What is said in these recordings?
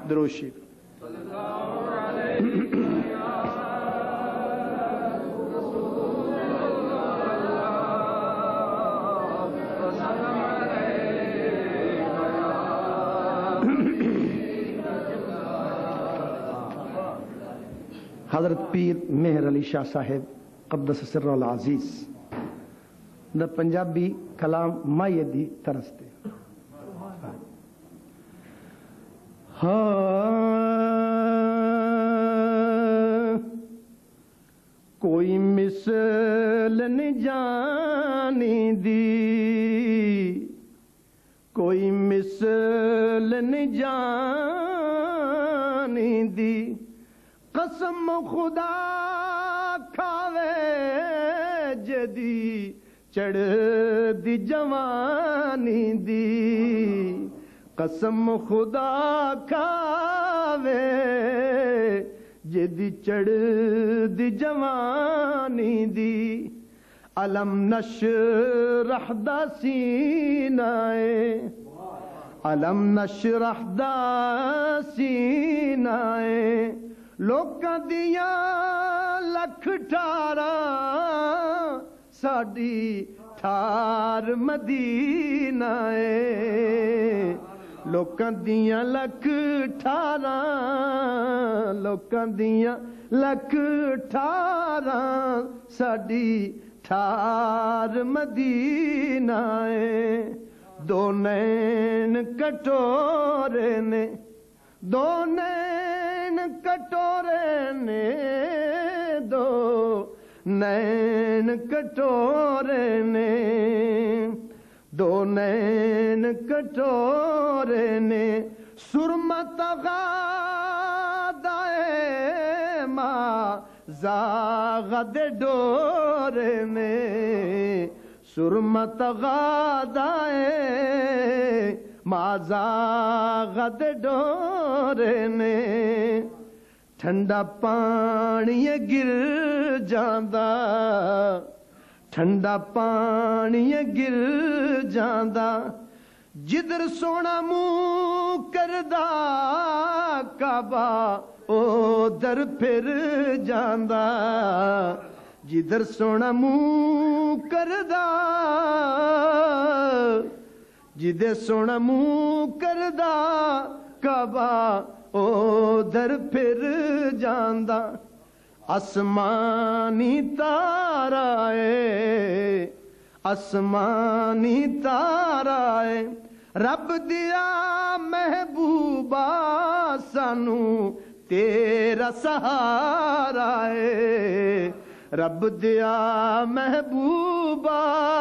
दरोशी। हजरत पीर मेहर अली शाह साहेब क़द्दस सिर्रुल अज़ीज़ द पंजाबी कलाम माए दी तरस ते कोई मिसल न जानी दी, कोई मिसल न जानी दी, कसम खुदा खावे जदी चढ़ दी जवानी दी, कसम खुदा खावे जदी चढ़ दी जवानी दी। अलम नशरह दा सीनाए, अलम नशरह दा सीनाए, लोकां दियां लख ठारा साडी ठार मदीना है। लोकां दियां लख ठारा, लोकां दियां लख ठारा साडी ठार मदीना है। दो नैन कटोरे ने, दो नैन कटोरे ने, दो नैन कटोरे ने, दो नैन कटोरे ने, सुरमत गादाए माँ जागद डोरे ने, सुरमत गादाए माजा गद डोरे ने। ठंडा पानी गिर जांदा, ठंडा पानी गिर जांदा, जिधर सोना मुंह करदा काबा उधर फिर जांदा, जिधर सोना मुंह करदा, जिदे सोना मुंह करदा काबा उधर फिर जांदा। आसमानी तारा है, आसमानी तारा है, रब दिया महबूबा सानू तेरा सहारा है। रब दिया महबूबा,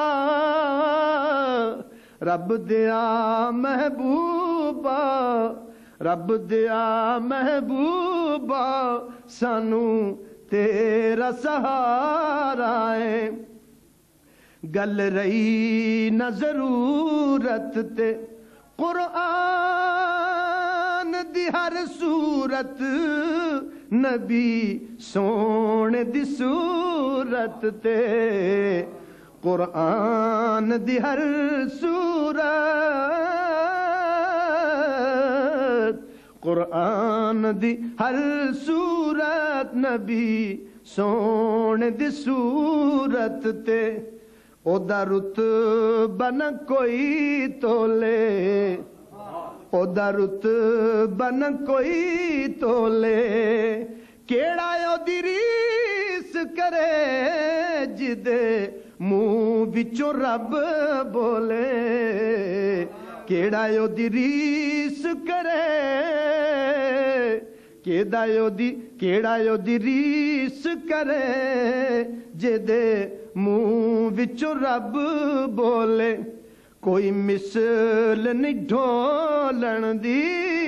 रब दिया महबूबा, रब दिया महबूबा सानू तेरा सहारा है। गल रही न जरूरत ते कुरआन दी हर सूरत, नबी सोने दी सूरत ते, कुरआन दी हर सूरत, कुरआन दी हर सूरत, नबी सोने दी सूरत ते। ओदा रुतबा न कोई तोले, ओदा रुतबा न कोई तोले, केड़ा ओदी रीस करे जिदे मुंह विचों रब बोले। केड़ा ओदी रीस करे, केड़ा ओदी रीस करे जिदे मुंह विचों रब बोले। कोई मिसल नहीं ढोलन दी,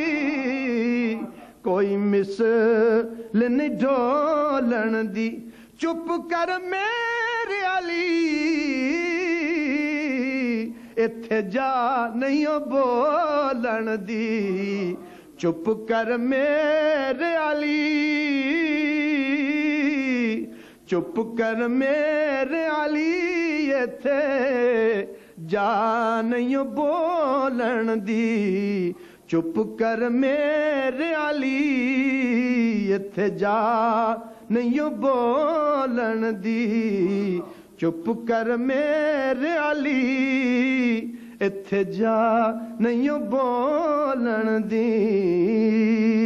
कोई मिसल नहीं ढोलन दी, चुप कर मेरे अली इत्थे जा नहीं बोलन दी, चुप कर मेरे अली, चुप कर मेरे अली इत्थे जा नहीं बोलन दी, चुप कर मेरे अली इत्थे जा नहीं बोलन दी चुप कर मेरे अली इत्थे जा नहीं बोलन दी